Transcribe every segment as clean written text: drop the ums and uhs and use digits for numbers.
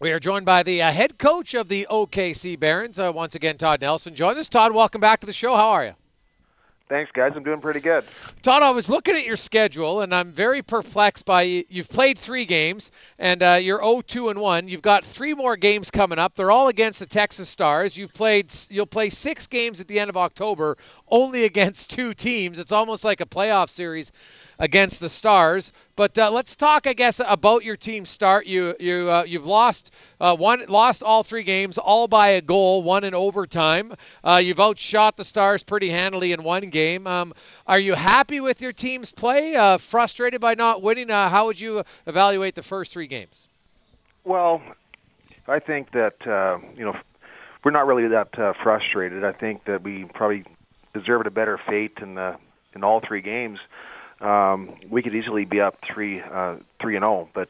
We are joined by the head coach of the OKC Barons, once again, Todd Nelson. Join us. Todd, welcome back to the show. How are you? Thanks, guys. I'm doing pretty good. Todd, I was looking at your schedule, and I'm very perplexed by you've played 3 games, and you're 0-2-1. You've got 3 more games coming up. They're all against the Texas Stars. You'll play 6 games at the end of October, only against 2 teams. It's almost like a playoff series against the Stars. But let's talk, I guess, about your team start. You've lost all 3 games, all by a goal, one in overtime. You've outshot the Stars pretty handily in 1 game. Are you happy with your team's play? Frustrated by not winning? How would you evaluate the first 3 games? Well, I think that we're not really that frustrated. I think that we probably deserved a better fate in all 3 games. We could easily be up 3-0, but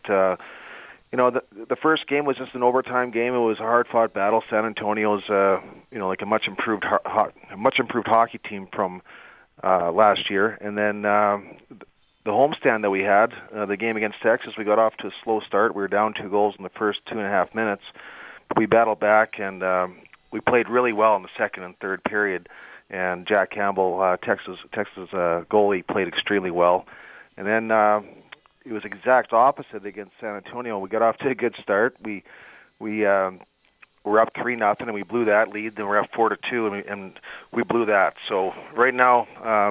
the first game was just an overtime game. It was a hard-fought battle. San Antonio's like a much improved hockey team from last year, and then the homestand that we had, the game against Texas, we got off to a slow start. We were down 2 goals in the first 2.5 minutes, but we battled back, and we played really well in the second and third period. And Jack Campbell, Texas goalie, played extremely well. And then it was exact opposite against San Antonio. We got off to a good start. We were up 3-0, and we blew that lead. Then we're up 4-2, and we blew that. So right now,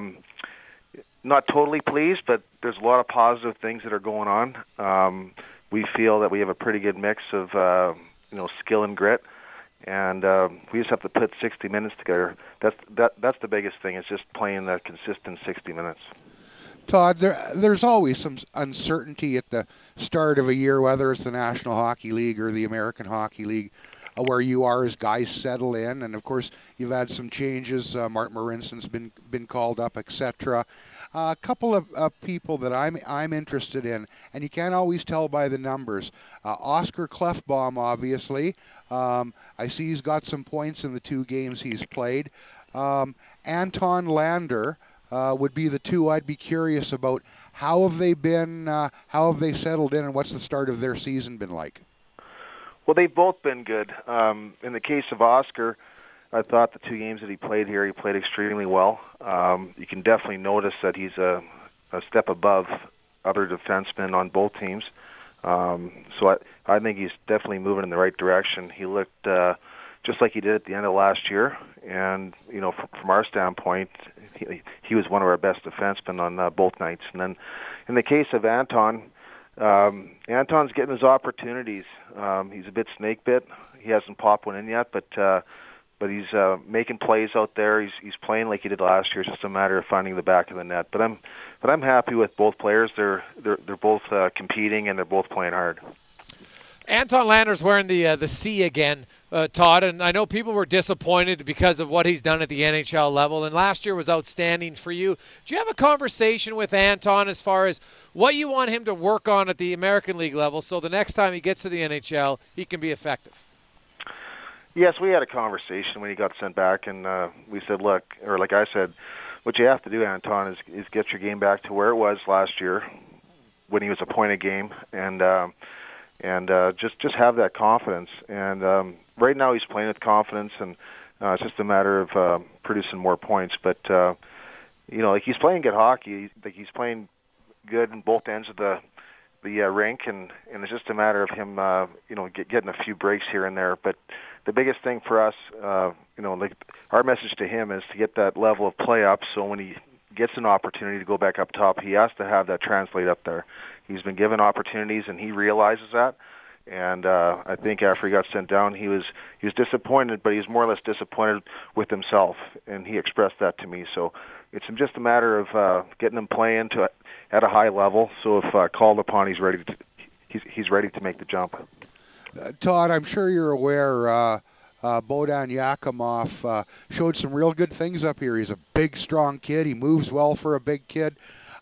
not totally pleased, but there's a lot of positive things that are going on. We feel that we have a pretty good mix of skill and grit. And we just have to put 60 minutes together. That's the biggest thing, is just playing that consistent 60 minutes. Todd, there's always some uncertainty at the start of a year, whether it's the National Hockey League or the American Hockey League, where you are as guys settle in. And, of course, you've had some changes. Martin Marinson's been called up, etc. A couple of people that I'm interested in, and you can't always tell by the numbers. Oscar Klefbom, obviously. I see he's got some points in the 2 games he's played. Anton Lander would be the 2 I'd be curious about. How have they been? How have they settled in, and what's the start of their season been like? Well, they've both been good. In the case of Oscar, I thought the 2 games that he played here, he played extremely well. You can definitely notice that he's a step above other defensemen on both teams. So I think he's definitely moving in the right direction. He looked just like he did at the end of last year, and from our standpoint, he was one of our best defensemen on both nights. And then in the case of Anton, Anton's getting his opportunities. He's a bit snake bit. He hasn't popped one in yet, but he's making plays out there. He's playing like he did last year. It's just a matter of finding the back of the net. But I'm happy with both players. They're both competing, and they're both playing hard. Anton Lander's wearing the C again, Todd, and I know people were disappointed because of what he's done at the NHL level, and last year was outstanding for you. Do you have a conversation with Anton as far as what you want him to work on at the American League level so the next time he gets to the NHL, he can be effective? Yes, we had a conversation when he got sent back, and we said, look, or like I said, what you have to do, Anton, is get your game back to where it was last year when he was a point a game, and just have that confidence. And right now he's playing with confidence, and it's just a matter of producing more points. But like he's playing good hockey. Like he's playing good in both ends of the rink, and it's just a matter of him getting a few breaks here and there. But the biggest thing for us, like our message to him is to get that level of play up, so when he gets an opportunity to go back up top, he has to have that translate up there. He's been given opportunities, and he realizes that. And I think after he got sent down, he was disappointed, but he's more or less disappointed with himself, and he expressed that to me. So it's just a matter of getting him playing at a high level. So if called upon, he's ready to make the jump. Todd, I'm sure you're aware. Bohdan Yakimov showed some real good things up here. He's a big, strong kid. He moves well for a big kid.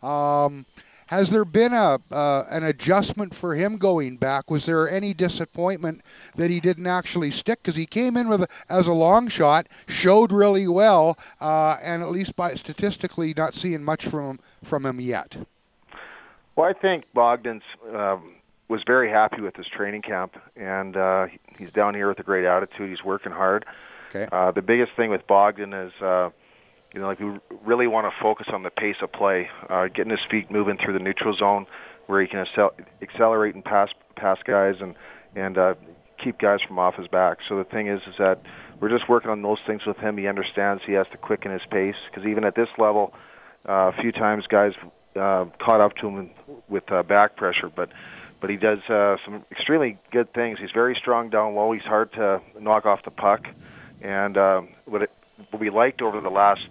Has there been an adjustment for him going back? Was there any disappointment that he didn't actually stick? Because he came in as a long shot, showed really well, and at least by statistically not seeing much from him yet. Well, I think Bogdan's was very happy with his training camp, and he's down here with a great attitude. He's working hard. Okay. The biggest thing with Bogdan is, like we really want to focus on the pace of play, getting his feet moving through the neutral zone, where he can accelerate and pass guys and keep guys from off his back. So the thing is that we're just working on those things with him. He understands he has to quicken his pace, because even at this level, a few times guys caught up to him with back pressure, but he does some extremely good things. He's very strong down low. He's hard to knock off the puck, and what we liked over the last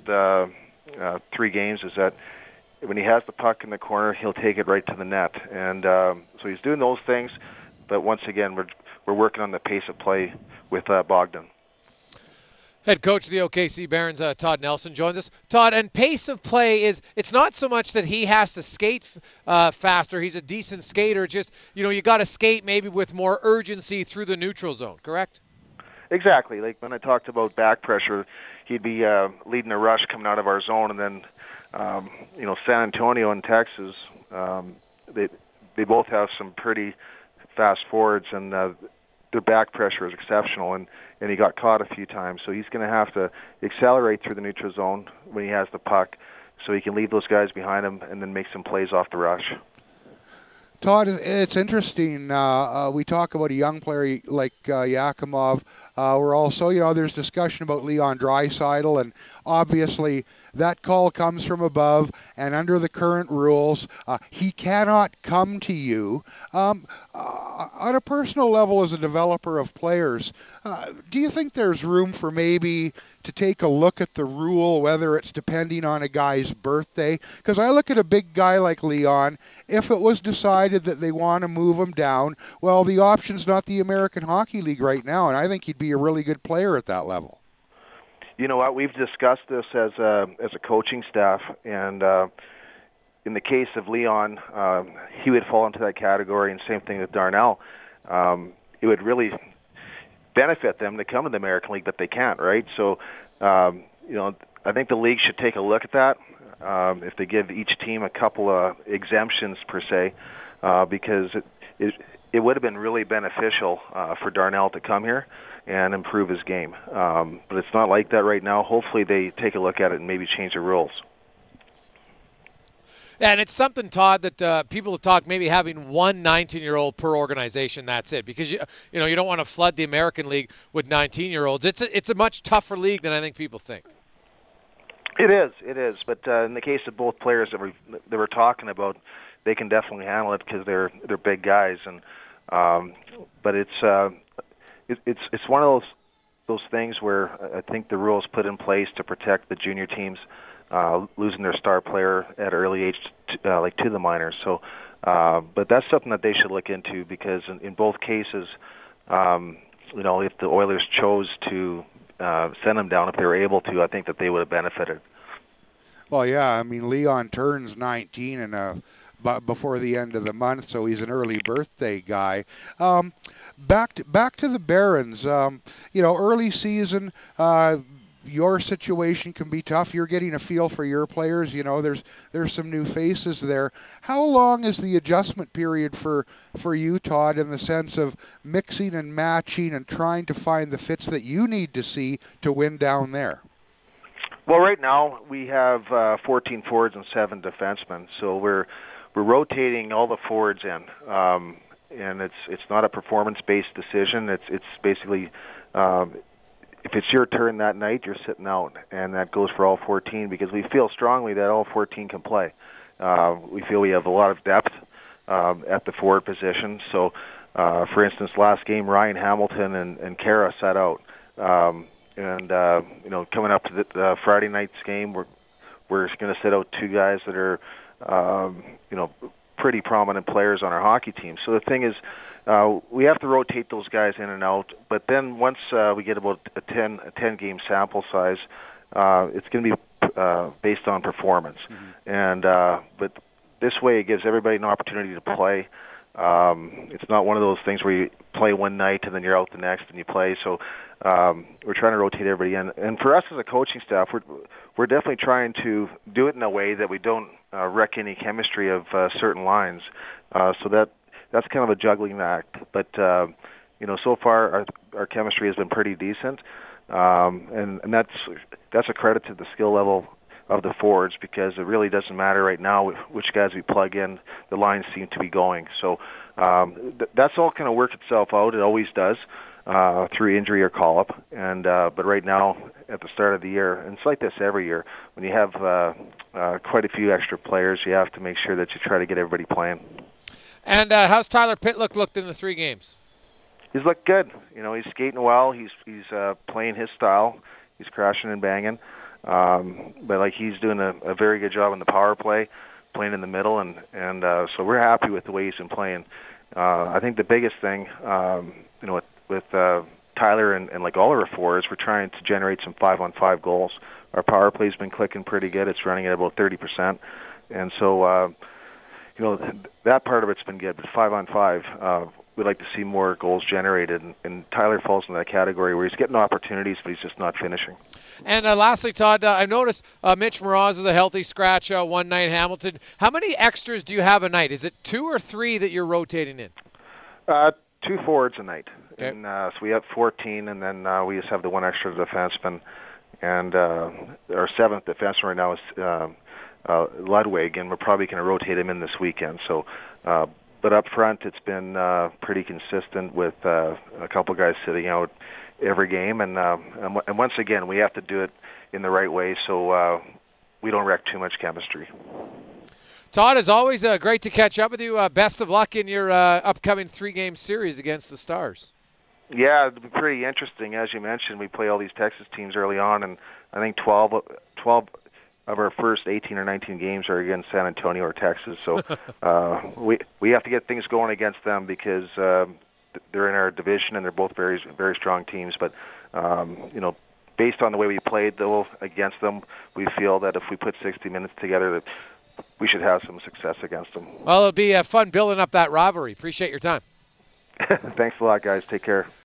3 games is that when he has the puck in the corner, he'll take it right to the net, and so he's doing those things. But once again, we're working on the pace of play with Bogdan. Head coach of the OKC Barons, Todd Nelson, joins us. Todd, and pace of play it's not so much that he has to skate faster. He's a decent skater. Just, you got to skate maybe with more urgency through the neutral zone, correct? Exactly. Like when I talked about back pressure, he'd be leading a rush coming out of our zone, and then, San Antonio and Texas, they both have some pretty fast forwards, and their back pressure is exceptional, and he got caught a few times. So he's going to have to accelerate through the neutral zone when he has the puck, so he can leave those guys behind him and then make some plays off the rush. Todd, it's interesting. We talk about a young player like Yakimov. We're also, there's discussion about Leon Draisaitl, and obviously that call comes from above, and under the current rules, he cannot come to you. On a personal level, as a developer of players, do you think there's room for maybe to take a look at the rule, whether it's depending on a guy's birthday? Because I look at a big guy like Leon, if it was decided that they want to move him down, well, the option's not the American Hockey League right now, and I think he'd be a really good player at that level. You know what? We've discussed this as a coaching staff, and in the case of Leon, he would fall into that category, and same thing with Darnell. It would really benefit them to come to the American League, but they can't, right? So, I think the league should take a look at that. If they give each team a couple of exemptions per se, because it would have been really beneficial for Darnell to come here and improve his game. But it's not like that right now. Hopefully they take a look at it and maybe change the rules. Yeah, and it's something, Todd, that people talk maybe having one 19-year-old per organization. That's it, because you don't want to flood the American League with 19-year-olds. It's a much tougher league than I think people think. It is. But in the case of both players that we're talking about, they can definitely handle it because they're big guys. And but it's one of those things where I think the rules put in place to protect the junior teams losing their star player at early age, to the minors. So, but that's something that they should look into, because in both cases, if the Oilers chose to send them down, if they were able to, I think that they would have benefited. Well, yeah, I mean, Leon turns 19 before the end of the month, so he's an early birthday guy. Back to the Barons. Early season, your situation can be tough. You're getting a feel for your players. There's some new faces there. How long is the adjustment period for you, Todd, in the sense of mixing and matching and trying to find the fits that you need to see to win down there? Well, right now we have 14 forwards and 7 defensemen, so we're rotating all the forwards in, and it's not a performance-based decision. It's basically if it's your turn that night, you're sitting out, and that goes for all 14, because we feel strongly that all 14 can play. We feel we have a lot of depth at the forward position. So, for instance, last game, Ryan Hamilton and Kara sat out. Coming up to the Friday night's game, we're going to sit out 2 guys that are, pretty prominent players on our hockey team. So the thing is, we have to rotate those guys in and out. But then once we get about a 10-game sample size, it's going to be based on performance. Mm-hmm. And but this way, it gives everybody an opportunity to play. It's not one of those things where you play one night and then you're out the next and you play. So we're trying to rotate everybody in. And for us as a coaching staff, we're definitely trying to do it in a way that we don't wreck any chemistry of certain lines, so that that's kind of a juggling act. But so far our chemistry has been pretty decent, and that's a credit to the skill level of the forwards, because it really doesn't matter right now which guys we plug in. The lines seem to be going. So that's all kind of work itself out. It always does, through injury or call-up. And but right now, at the start of the year, and it's like this every year, when you have quite a few extra players, you have to make sure that you try to get everybody playing. And how's Tyler Pitlick looked in the 3 games? He's looked good. He's skating well. He's playing his style. He's crashing and banging. But he's doing a very good job in the power play, playing in the middle, and so we're happy with the way he's been playing. I think the biggest thing, with Tyler and like all of our forwards, we're trying to generate some 5-on-5 goals. Our power play's been clicking pretty good. It's running at about 30%, and so that part of it's been good. But 5-on-5, we'd like to see more goals generated, and Tyler falls in that category where he's getting opportunities, but he's just not finishing. And lastly, Todd, I noticed Mitch Moroz is a healthy scratch one night. Hamilton. How many extras do you have a night? Is it 2 or 3 that you're rotating in? 2 forwards a night. Okay. And so we have 14, and then we just have the 1 extra defenseman. And our 7th defenseman right now is Ludwig, and we're probably going to rotate him in this weekend. So, but up front, it's been pretty consistent with a couple guys sitting out every game, and once again, we have to do it in the right way so we don't wreck too much chemistry. Todd, as always, great to catch up with you. Best of luck in your upcoming 3-game series against the Stars. Yeah, it'll be pretty interesting. As you mentioned, we play all these Texas teams early on, and I think 12 of our first 18 or 19 games are against San Antonio or Texas. So we have to get things going against them, because they're in our division and they're both very, very strong teams. But based on the way we played though against them, we feel that if we put 60 minutes together, that we should have some success against them. Well, it'll be fun building up that rivalry. Appreciate your time. Thanks a lot, guys. Take care.